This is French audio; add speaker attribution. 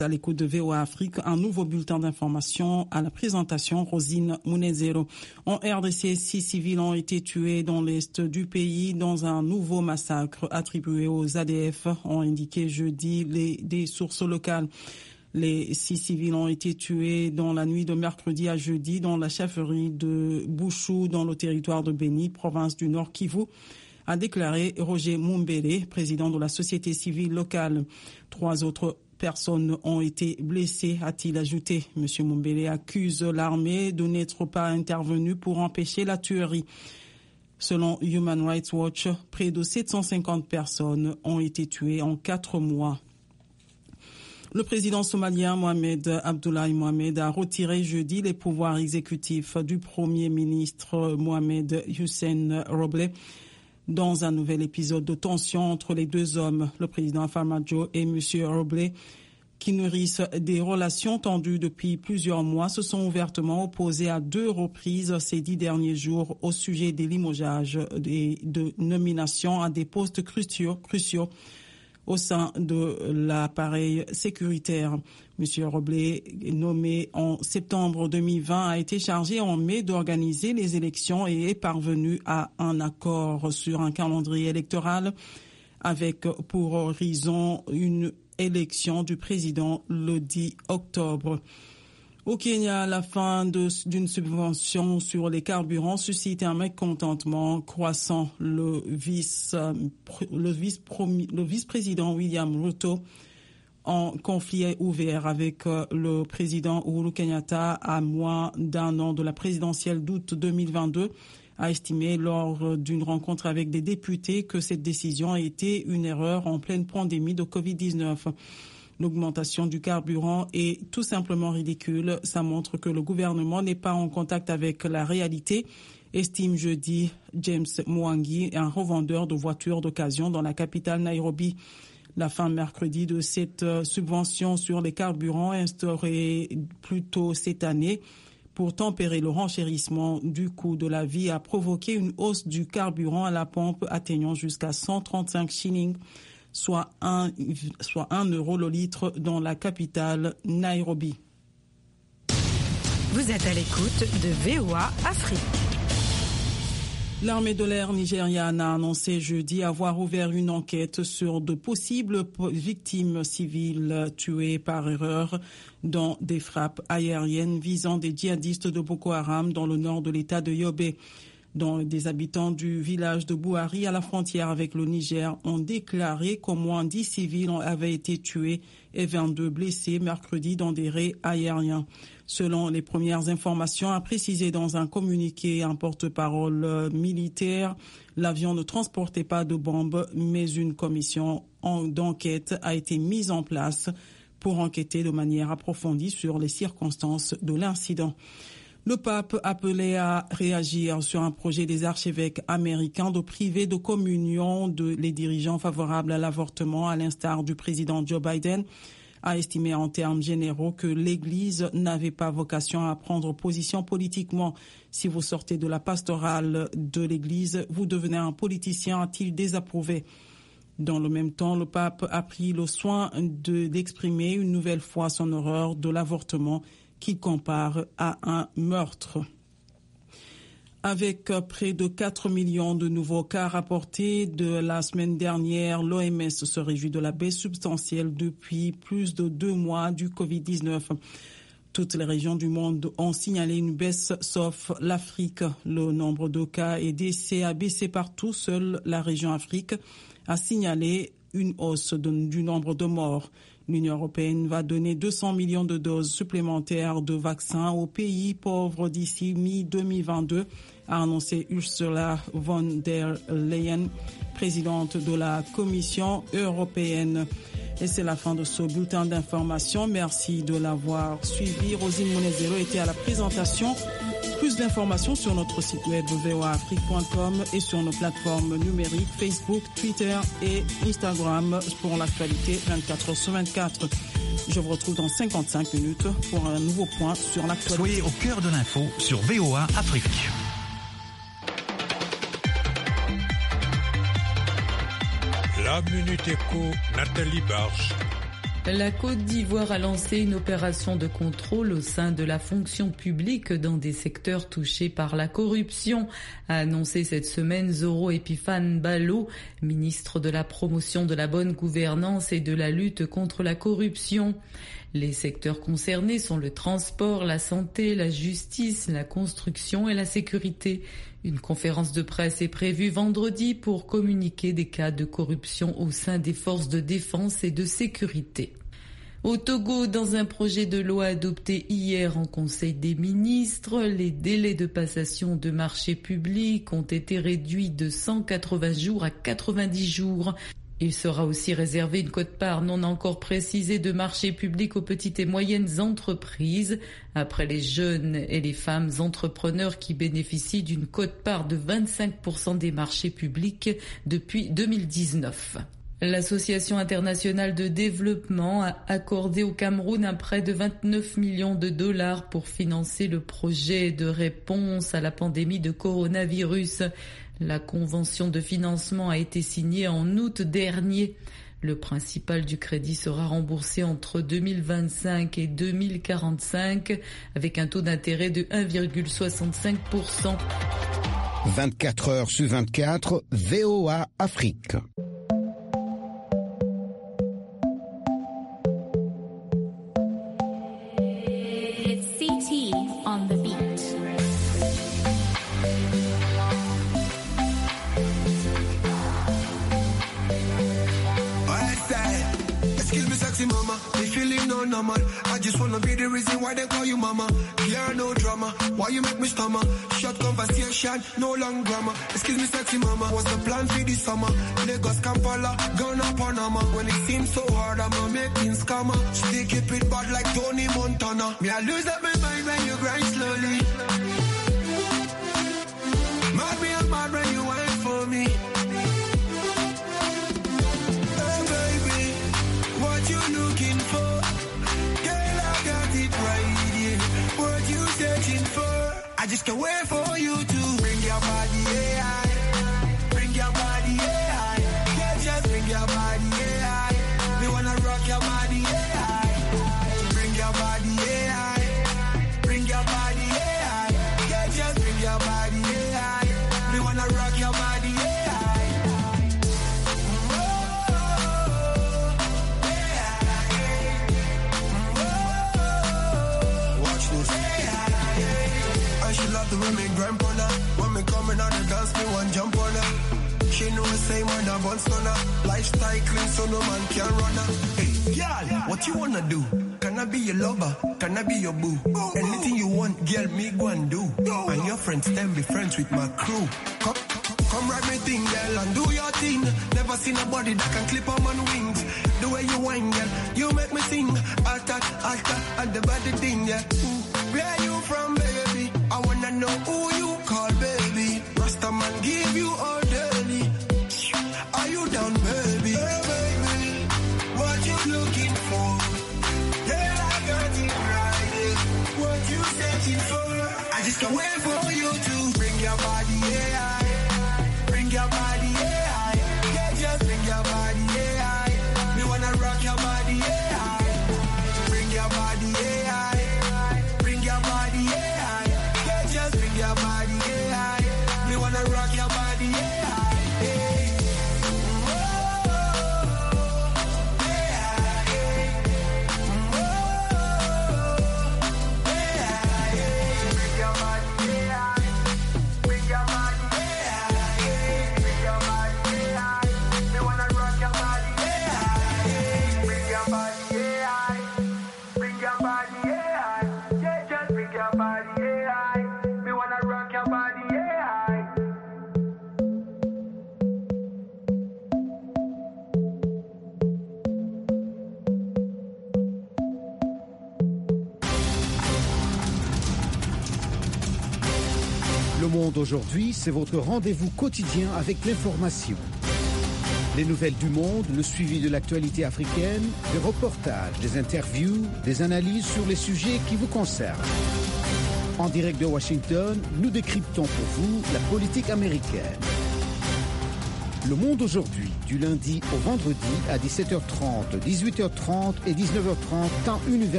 Speaker 1: À l'écoute de VOA Afrique, un nouveau bulletin d'information à la présentation, Rosine Munezero. En RDC, 6 civils ont été tués dans l'est du pays dans un nouveau massacre attribué aux ADF, ont indiqué jeudi des sources locales. Les 6 civils ont été tués dans la nuit de mercredi à jeudi dans la chefferie de Bouchou, dans le territoire de Beni, province du Nord Kivu, a déclaré Roger Mumbere, président de la société civile locale. 3 autres personnes ont été blessées, a-t-il ajouté. M. Mumbere accuse l'armée de n'être pas intervenue pour empêcher la tuerie. Selon Human Rights Watch, près de 750 personnes ont été tuées en 4 mois. Le président somalien Mohamed Abdullahi Mohamed a retiré jeudi les pouvoirs exécutifs du Premier ministre Mohamed Hussein Roble dans un nouvel épisode de tension entre les deux hommes, le président Farmajo et M. Roble, qui nourrissent des relations tendues depuis plusieurs mois, se sont ouvertement opposés à 2 reprises ces 10 derniers jours au sujet des limogeages et de nominations à des postes cruciaux au sein de l'appareil sécuritaire. M. Roble, nommé en septembre 2020, a été chargé en mai d'organiser les élections et est parvenu à un accord sur un calendrier électoral avec pour horizon une élection du président le 10 octobre. Au Kenya, la fin d'une subvention sur les carburants suscite un mécontentement croissant. Le vice-président William Ruto, en conflit ouvert avec le président Uhuru Kenyatta à moins d'un an de la présidentielle d'août 2022, a estimé lors d'une rencontre avec des députés que cette décision a été une erreur en pleine pandémie de Covid-19. L'augmentation du carburant est tout simplement ridicule. Ça montre que le gouvernement n'est pas en contact avec la réalité, estime jeudi James Mwangi, un revendeur de voitures d'occasion dans la capitale Nairobi. La fin mercredi de cette subvention sur les carburants instaurée plus tôt cette année pour tempérer le renchérissement du coût de la vie a provoqué une hausse du carburant à la pompe atteignant jusqu'à 135 shillings, soit 1 euro le litre dans la capitale Nairobi.
Speaker 2: Vous êtes à l'écoute de VOA Afrique.
Speaker 1: L'armée de l'air nigériane a annoncé jeudi avoir ouvert une enquête sur de possibles victimes civiles tuées par erreur dans des frappes aériennes visant des djihadistes de Boko Haram dans le nord de l'état de Yobe. Dont des habitants du village de Bouhari à la frontière avec le Niger ont déclaré qu'au moins 10 civils avaient été tués et 22 blessés mercredi dans des raids aériens. Selon les premières informations, a précisé dans un communiqué un porte-parole militaire, l'avion ne transportait pas de bombes, mais une commission d'enquête a été mise en place pour enquêter de manière approfondie sur les circonstances de l'incident. Le pape appelait à réagir sur un projet des archevêques américains de priver de communion les dirigeants favorables à l'avortement, à l'instar du président Joe Biden, a estimé en termes généraux que l'Église n'avait pas vocation à prendre position politiquement. Si vous sortez de la pastorale de l'Église, vous devenez un politicien, a-t-il désapprouvé. Dans le même temps, le pape a pris le soin d'exprimer une nouvelle fois son horreur de l'avortement qu'il compare à un meurtre. Avec près de 4 millions de nouveaux cas rapportés de la semaine dernière, l'OMS se réjouit de la baisse substantielle depuis plus de 2 mois du Covid-19. Toutes les régions du monde ont signalé une baisse, sauf l'Afrique. Le nombre de cas et décès a baissé partout. Seule la région Afrique a signalé une hausse du nombre de morts. L'Union européenne va donner 200 millions de doses supplémentaires de vaccins aux pays pauvres d'ici mi-2022, a annoncé Ursula von der Leyen, présidente de la Commission européenne. Et c'est la fin de ce bulletin d'information. Merci de l'avoir suivi. Rosine Munezero était à la présentation. Plus d'informations sur notre site web voaafrique.com et sur nos plateformes numériques Facebook, Twitter et Instagram pour l'actualité 24h/24. Je vous retrouve dans 55 minutes pour un nouveau point sur l'actualité.
Speaker 3: Soyez au cœur de l'info sur VOA Afrique.
Speaker 4: La Minute Éco, Nathalie Barge. La Côte d'Ivoire a lancé une opération de contrôle au sein de la fonction publique dans des secteurs touchés par la corruption, a annoncé cette semaine Zoro Epiphane Ballo, ministre de la promotion de la bonne gouvernance et de la lutte contre la corruption. Les secteurs concernés sont le transport, la santé, la justice, la construction et la sécurité. Une conférence de presse est prévue vendredi pour communiquer des cas de corruption au sein des forces de défense et de sécurité. Au Togo, dans un projet de loi adopté hier en Conseil des ministres, les délais de passation de marchés publics ont été réduits de 180 jours à 90 jours. Il sera aussi réservé une quote-part non encore précisée de marchés publics aux petites et moyennes entreprises, après les jeunes et les femmes entrepreneurs qui bénéficient d'une quote-part de 25% des marchés publics depuis 2019. L'Association internationale de développement a accordé au Cameroun un prêt de 29 millions de dollars pour financer le projet de réponse à la pandémie de coronavirus. La convention de financement a été signée en août dernier. Le principal du crédit sera remboursé entre 2025 et 2045 avec un taux d'intérêt de 1,65%.
Speaker 5: 24 heures sur 24, VOA Afrique.
Speaker 6: Mama, they feeling no normal. I just wanna be the reason why they call you mama. Yeah, no drama. Why you make me stammer? Short conversation, no long grammar. Excuse me, sexy mama. What's the plan for this summer? Lagos, Kampala, Ghana, Panama. When it seems so hard, I'ma make things scammer. Still keep it bad like Tony Montana. Me, I lose up my mind when you grind slowly. Mad me, I'm mad when you wait for me. Looking for, girl, I got it right here. What you searching for? I just can't wait for you to bring your body, yeah. Bring your body, yeah. Yeah, just bring your body, yeah. Me wanna rock your body, yeah. Bring your body, yeah. Bring your body, yeah. Yeah, just bring your body, yeah. Me wanna rock your body, yeah. She love the way me grind on her. When me coming on the dance, me one jump on her. She know the same when I bounce on her. Lifestyle clean so no man can run her. Hey, girl, what you wanna do? Can I be your lover? Can I be your boo? Anything you want, girl, me go and do. And your friends then be friends with my crew. Come ride me thing, girl, and do your thing. Never seen a body that can clip on my wings. The way you whine, girl, you make me sing. Alta, and the body thing, yeah. Where you from, baby? I wanna know who you call, baby. Rasta man give you all daily. Are you down, baby? Hey, baby, what you looking for? Yeah, I got it right. What you searching for? I just can't wait for you to bring your body, yeah. Bring your body, yeah. Yeah, just bring your body, yeah. Me wanna rock your body, yeah. Bring your body, yeah. Bring your body, yeah. Yeah, just bring your body, yeah. Me wanna rock your body, yeah. Hey. Oh, yeah, yeah. Oh, yeah, yeah. Bring your body, yeah. Bring your body, yeah. Bring your body, yeah. Me wanna rock your body, yeah. Bring your body, yeah. Bring your body, yeah. Yeah, just bring your body, yeah. Me wanna rock your body, yeah.
Speaker 5: Le Monde aujourd'hui, c'est votre rendez-vous quotidien avec l'information. Les nouvelles du monde, le suivi de l'actualité africaine, des reportages, des interviews, des analyses sur les sujets qui vous concernent. En direct de Washington, nous décryptons pour vous la politique américaine. Le Monde aujourd'hui, du lundi au vendredi à 17h30, 18h30 et 19h30, temps universel.